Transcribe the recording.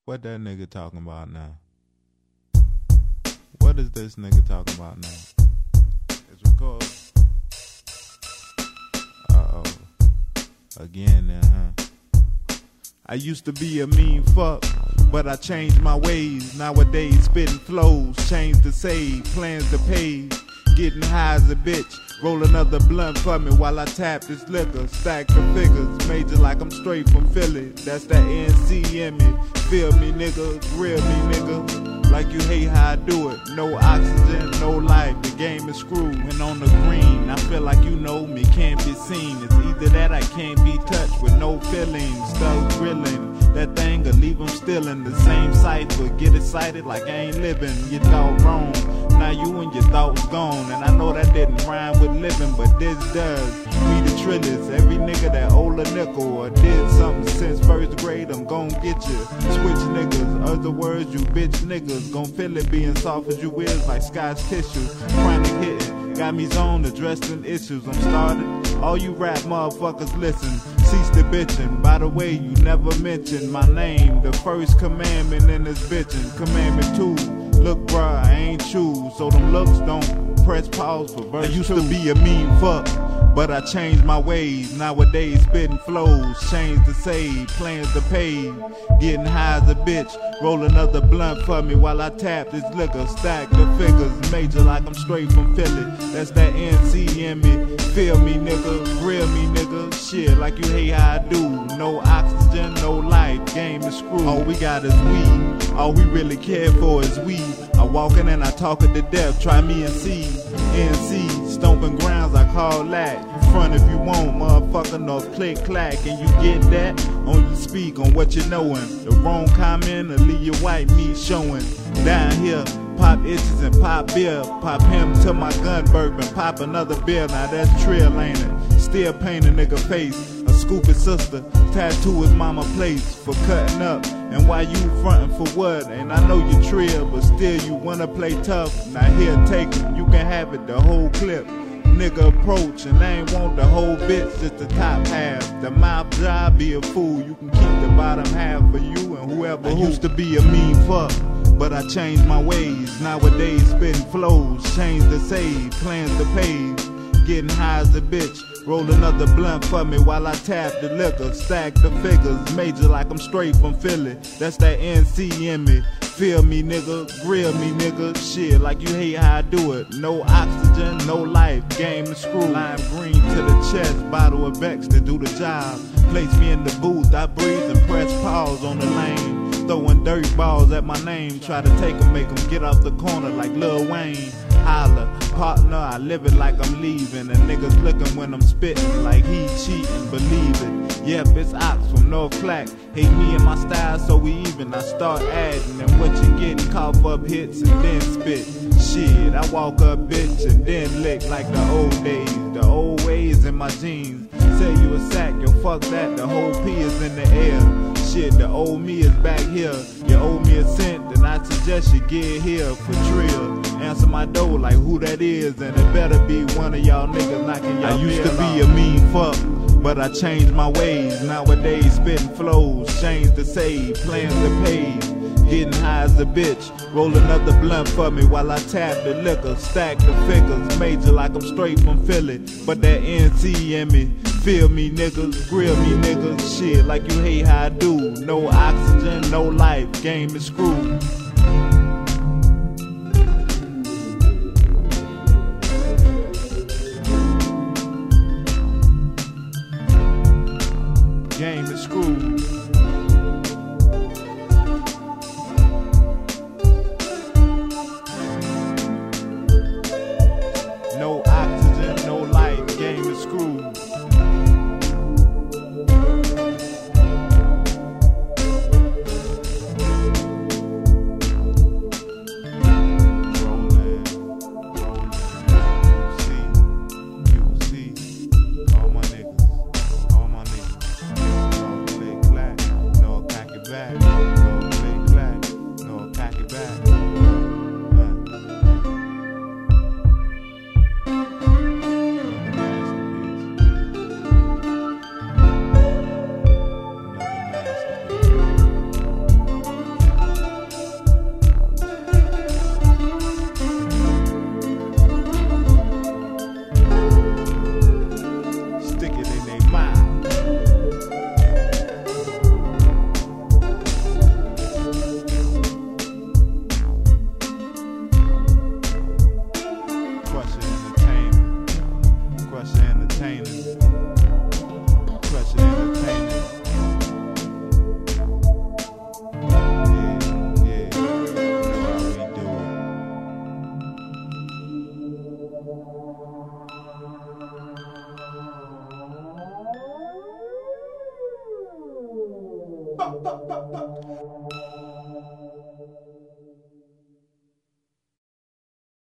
What that nigga talking about now? What is this nigga talking about now? It's record. Uh-oh. Again then, huh? I used to be a mean fuck, but I changed my ways. Nowadays spitting flows, change to save, plans to pay. Getting high as a bitch, roll another blunt for me while I tap this liquor. Stack the figures, major like I'm straight from Philly. That's that NC in me. Feel me, nigga, grill me, nigga. Like you hate how I do it. No oxygen, no life, the game is screwed. And on the green, I feel like you know me, can't be seen. It's either that I can't be touched with no feelings. Stuck grilling that thing or leave them still in the same sight. But get excited like I ain't living, you thought wrong. Now you and your thoughts gone. And I know that didn't rhyme with living, but this does. We the trillers, every nigga that owe a nickel or did something since first grade, I'm gon' get you. Switch niggas, other words, you bitch niggas. Gon' feel it being soft as you is like Scotch tissue. Chronic hitting, got me zoned, addressing issues. I'm started, all you rap motherfuckers listen. Cease the bitching, by the way you never mentioned my name. The first commandment in this bitchin', commandment 2. Look bruh, I ain't choose, so them looks don't press pause for verse 2. I used to be a mean fuck, but I changed my ways. Nowadays spitting flows, change to save, plans to pay. Getting high as a bitch, roll another blunt for me while I tap this liquor. Stack the figures, major like I'm straight from Philly. That's that NC in me. Feel me, nigga, grill me, nigga. Shit, like you hate how I do. No oxygen, no life, game is screwed. All we got is weed, all we really care for is weed. I walkin' and I talk it to death, try me and see. NC, stomping grounds, I call that. Front if you want, motherfucker, no click clack. And you get that on you speak on what you knowin'. The wrong comment or leave your white meat showing. Down here, pop itches and pop beer. Pop him to my gun bourbon, pop another beer. Now that's trill, ain't it? Still paint a nigga face. A scoopy sister, tattoo his mama place for cutting up. And why you frontin' for what? And I know you trill, but still you wanna play tough. Now here, take it, you can have it, the whole clip. Nigga approach, and I ain't want the whole bitch, just the top half. The mouth job be a fool, you can keep the bottom half for you and whoever. I used to be a mean fuck, but I changed my ways. Nowadays spitting flows, change to save, plans to pay. Getting high as a bitch, roll another blunt for me while I tap the liquor. Stack the figures, major like I'm straight from Philly. That's that NC in me. Feel me, nigga, grill me, nigga. Shit, like you hate how I do it. No oxygen, no life, game is screwed. Lime green to the chest, bottle of Bex to do the job. Place me in the booth, I breathe and press pause on the lane. Throwing dirt balls at my name, try to take 'em, make 'em get off the corner like Lil Wayne. Holla, partner, I live it like I'm leaving. And niggas looking when I'm spitting like he cheating, believe it. Yep, it's Ox from North Clack. Hate me and my style, so we even. I start adding, and what you get, cough up hits and then spit. Shit, I walk up, bitch, and then lick like the old days. The old ways in my jeans. Say you a sack, yo, fuck that, the whole P is in the air. Shit, the old me is back here. You owe me a cent, then I suggest you get here for trill. Answer my door like who that is, and it better be one of y'all niggas knocking y'all. I used to be a mean fuck, but I changed my ways. Nowadays spitting flows, change to save, plans to pay. Getting high as a bitch, roll another blunt for me while I tap the liquor. Stack the figures, major like I'm straight from Philly. But that NC in me. Feel me, nigga, grill me, nigga. Shit, like you hate how I do. No oxygen, no life, game is screwed.